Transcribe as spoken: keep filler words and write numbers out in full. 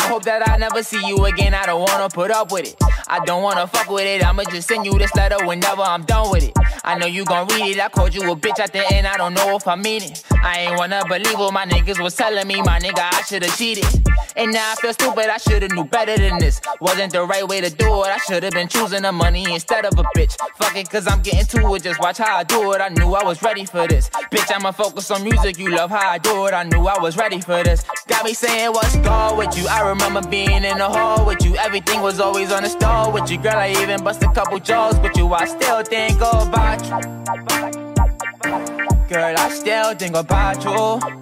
hope that I never see you again. I don't wanna put up with it. I don't wanna fuck with it. I'ma just send you this letter whenever I'm done with it. I know you gon' read it. I called you a bitch at the end. I don't know if I mean it. I ain't wanna believe what my niggas was telling me. My nigga, I should've cheated. And now I feel stupid. I should've knew better than this. Wasn't the right way to do it. I should've been choosing the money instead of a bitch. Fuck it, cause I'm getting to it. Just watch how I do it. I knew I was ready for this. Bitch, I'ma focus on music. You love how I do it. I knew I was ready for this. Got me saying what's gone with you. I remember being in the hall with you. Everything was always on the stall with you. Girl, I even bust a couple jaws with you. I still think about you. Girl, I still think about you.